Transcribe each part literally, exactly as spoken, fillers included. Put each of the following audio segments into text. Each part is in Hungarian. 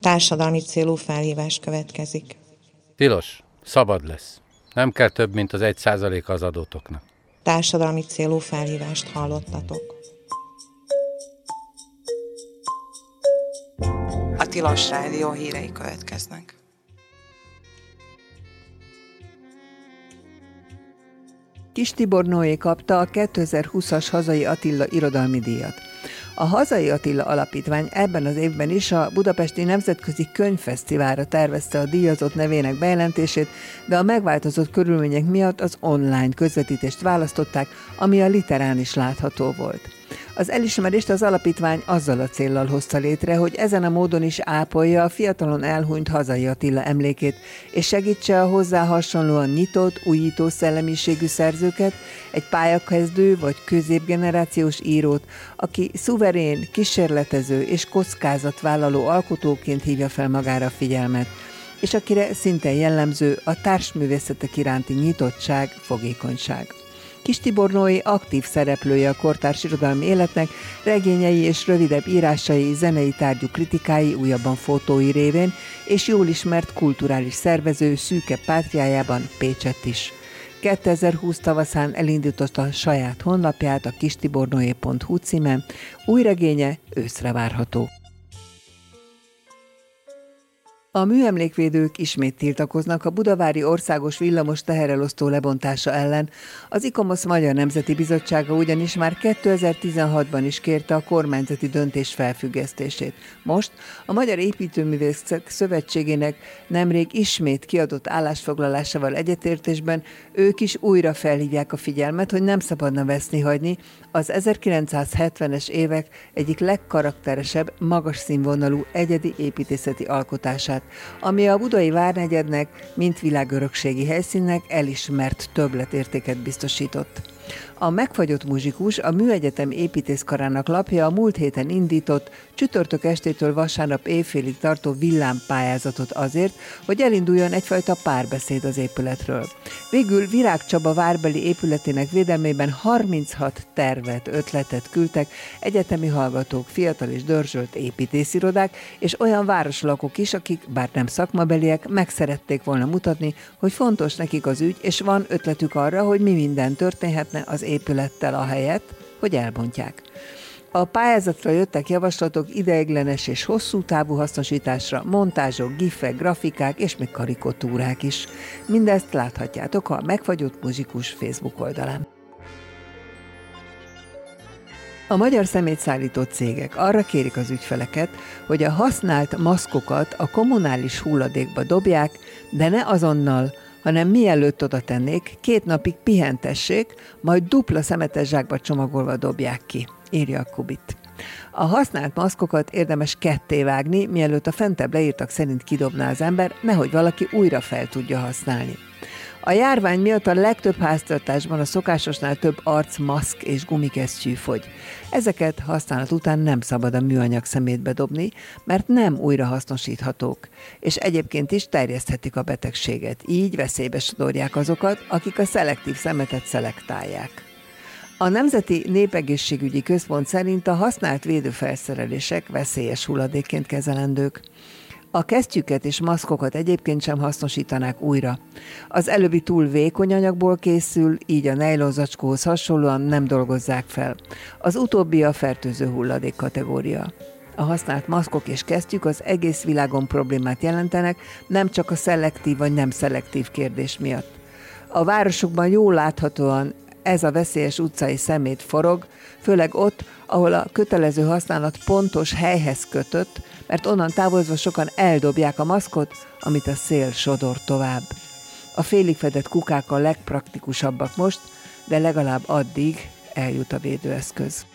Társadalmi célú felhívás következik. Tilos, szabad lesz. Nem kell több, mint az egy százaléka az adótoknak. Társadalmi célú felhívást hallottatok. A Tilos Rádió hírei következnek. Kis Tibor Noé kapta a kétezer-húszas Hazai Attila irodalmi díjat. A Hazai Attila Alapítvány ebben az évben is a Budapesti Nemzetközi Könyvfesztiválra tervezte a díjazott nevének bejelentését, de a megváltozott körülmények miatt az online közvetítést választották, ami a Literán is látható volt. Az elismerést az alapítvány azzal a céllal hozta létre, hogy ezen a módon is ápolja a fiatalon elhunyt Hazai Attila emlékét, és segítse a hozzá hasonlóan nyitott, újító szellemiségű szerzőket, egy pályakezdő vagy középgenerációs írót, aki szuverén, kísérletező és kockázatvállaló alkotóként hívja fel magára a figyelmet, és akire szintén jellemző a társművészetek iránti nyitottság, fogékonyság. Kis Tibor Noé aktív szereplője a kortárs irodalmi életnek, regényei és rövidebb írásai, zenei tárgyú kritikái, újabban fotói révén, és jól ismert kulturális szervező szűke pátriájában Pécsett is. kétezer-húsz tavaszán elindította saját honlapját, a kistibornoé pont hu címen, új regénye őszre várható. A műemlékvédők ismét tiltakoznak a budavári országos villamos teherelosztó lebontása ellen. Az ICOMOS Magyar Nemzeti Bizottsága ugyanis már kétezer-tizenhatban is kérte a kormányzati döntés felfüggesztését. Most a Magyar Építőművészek Szövetségének nemrég ismét kiadott állásfoglalásával egyetértésben ők is újra felhívják a figyelmet, hogy nem szabadna veszni hagyni az ezerkilencszázhetvenes évek egyik legkarakteresebb, magas színvonalú egyedi építészeti alkotását, ami a budai várnegyednek, mint világörökségi helyszínnek elismert többletértéket biztosított. A megfagyott muzsikus a Műegyetem építészkarának lapja a múlt héten indított, csütörtök estétől vasárnap éjfélig tartó villámpályázatot azért, hogy elinduljon egyfajta párbeszéd az épületről. Végül Virág Csaba várbeli épületének védelmében harminchat tervet, ötletet küldtek egyetemi hallgatók, fiatal és dörzsölt építészirodák, és olyan városlakók is, akik, bár nem szakmabeliek, meg szerették volna mutatni, hogy fontos nekik az ügy, és van ötletük arra, hogy mi minden történhetne az épülettel ahelyett, hogy elbontják. A pályázatra jöttek javaslatok ideiglenes és hosszú távú hasznosításra, montázsok, gifek, grafikák és még karikatúrák is. Mindezt láthatjátok a Megfagyott Muzsikus Facebook oldalán. A magyar szemétszállító cégek arra kérik az ügyfeleket, hogy a használt maszkokat a kommunális hulladékba dobják, de ne azonnal, hanem mielőtt oda tennék, két napig pihentessék, majd dupla szemetes zsákba csomagolva dobják ki, írja a Kubit. A használt maszkokat érdemes ketté vágni, mielőtt a fentebb leírtak szerint kidobná az ember, nehogy valaki újra fel tudja használni. A járvány miatt a legtöbb háztartásban a szokásosnál több arcmaszk és gumikesztyű fogy. Ezeket használat után nem szabad a műanyag szemétbe dobni, mert nem újrahasznosíthatók, és egyébként is terjeszthetik a betegséget. Így veszélybe sodorják azokat, akik a szelektív szemetet szelektálják. A Nemzeti Népegészségügyi Központ szerint a használt védőfelszerelések veszélyes hulladékként kezelendők. A kesztyűket és maszkokat egyébként sem hasznosítanák újra. Az előbbi túl vékony anyagból készül, így a nejlonzacskóhoz hasonlóan nem dolgozzák fel. Az utóbbi a fertőző hulladék kategória. A használt maszkok és kesztyűk az egész világon problémát jelentenek, nem csak a szelektív vagy nem szelektív kérdés miatt. A városokban jól láthatóan ez a veszélyes utcai szemét forog, főleg ott, ahol a kötelező használat pontos helyhez kötött, mert onnan távozva sokan eldobják a maszkot, amit a szél sodor tovább. A félig fedett kukák a legpraktikusabbak most, de legalább addig eljut a védőeszköz.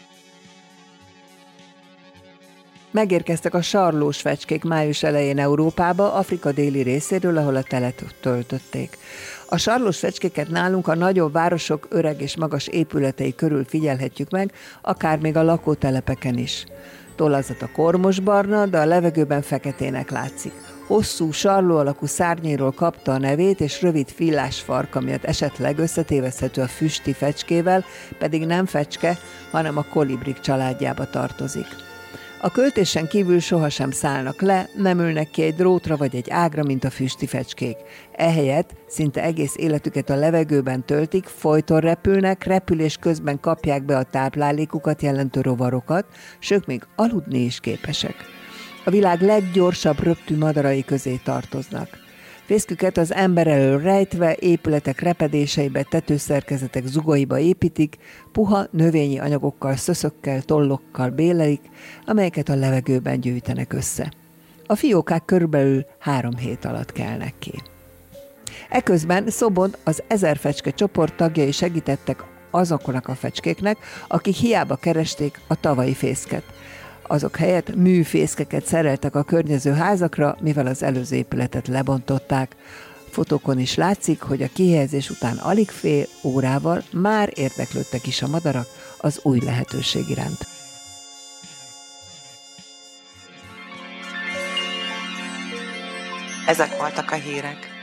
Megérkeztek a sarlós fecskék május elején Európába, Afrika déli részéről, ahol a telet töltötték. A sarlós fecskéket nálunk a nagyobb városok öreg és magas épületei körül figyelhetjük meg, akár még a lakótelepeken is. Tollazata kormosbarna, de a levegőben feketének látszik. Hosszú, sarló alakú szárnyéről kapta a nevét, és rövid fillás farka miatt esetleg összetéveszthető a füsti fecskével, pedig nem fecske, hanem a kolibrik családjába tartozik. A költésen kívül sohasem szállnak le, nem ülnek ki egy drótra vagy egy ágra, mint a füstifelcskék. Ehelyett szinte egész életüket a levegőben töltik, folyton repülnek, repülés közben kapják be a táplálékukat jelentő rovarokat, sők még aludni is képesek. A világ leggyorsabb röptű madarai közé tartoznak. Fészküket az ember elől rejtve, épületek repedéseibe, tetőszerkezetek zugaiba építik, puha növényi anyagokkal, szöszökkel, tollokkal bélelik, amelyeket a levegőben gyűjtenek össze. A fiókák körülbelül három hét alatt kelnek ki. Eközben Szobon az Ezer Fecske csoport tagjai segítettek azoknak a fecskéknek, akik hiába keresték a tavalyi fészket. Azok helyett műfészkeket szereltek a környező házakra, mivel az előző épületet lebontották. Fotókon is látszik, hogy a kihelyezés után alig fél órával már érdeklődtek is a madarak az új lehetőség iránt. Ezek voltak a hírek.